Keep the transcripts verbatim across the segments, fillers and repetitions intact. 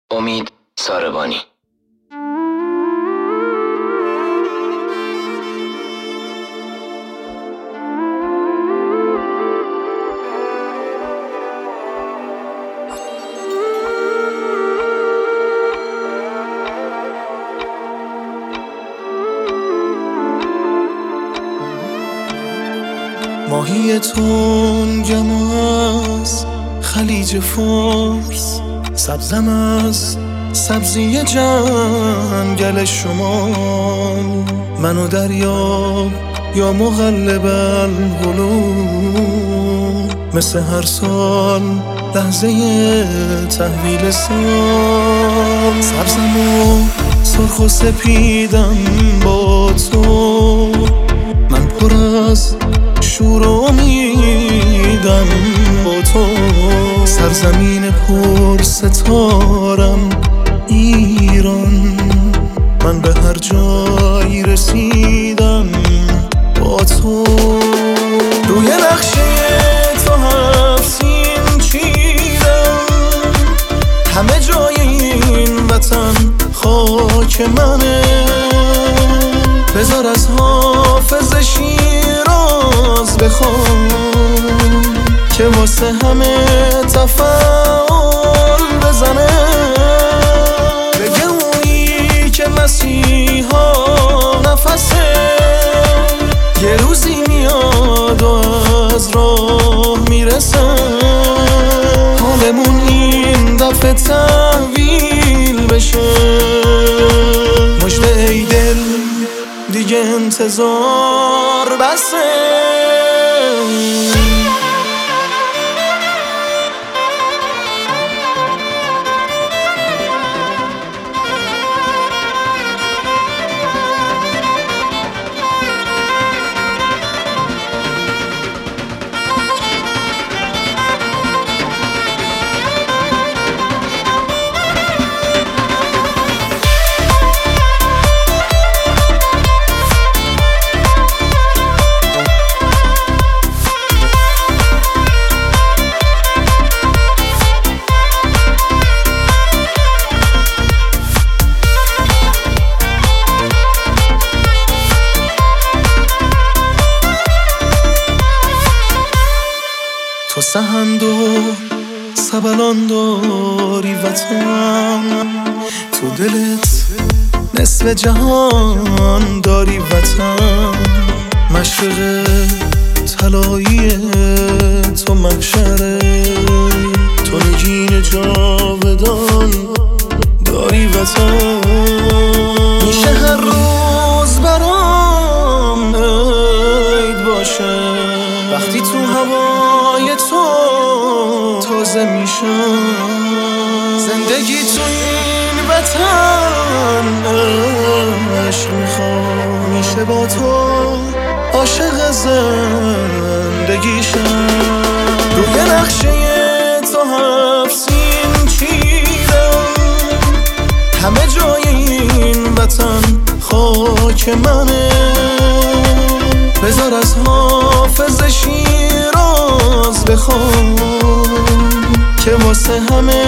امید ساربانی. ماهی تنگم از خلیج فارس، سبزم از سبزی جنگل شما. منو دریاب یا مقلب القلوب، مثل هر سال لحظه تحویل سال. سبزم و سرخ و سپیدم با تو، من پر از شور و امیدم با تو. سرزمین پر ستارم ایران، من به هر جایی رسیدم با تو. روی نقشه تو هفت سین چیدم، همه جای این وطن خاک منه. بذار از حافظ شیراز بخوام که واسه همه تفاعل بزنه. بگه اونی که مسیحا نفسه، یه روزی میاد و از راه میرسه. حالمون این دفعه تحویل بشه. مژده ای دل دیگه انتظار بسه. تو سهند و سبلان داری وطن، تو دلت نصف جهان داری وطن. مشرق طلایی تو محشره، تو نگین جاودان داری وطن. میشه هر روز برام عید باشه وقتی تو هوای تو تازه میشم. زندگی تو این وطن عشق میخوام، میشه با تو عاشق زندگیشم. روی نقشه تو هفت سین چیدم، همه جای این وطن خاک منه. بذار از حافظ شیراز بخوام که واسه همه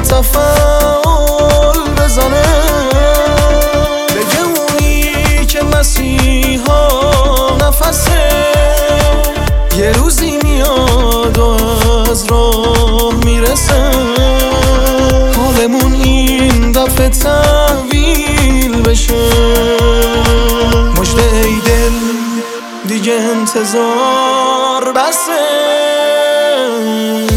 تفاعل بزنه. بگه اونی که مسیحا نفسه، یه روزی میاد و از راه میرسه. حالمون این دفعه تحویل بشه. مژده ای دل دیگه انتظار بسه.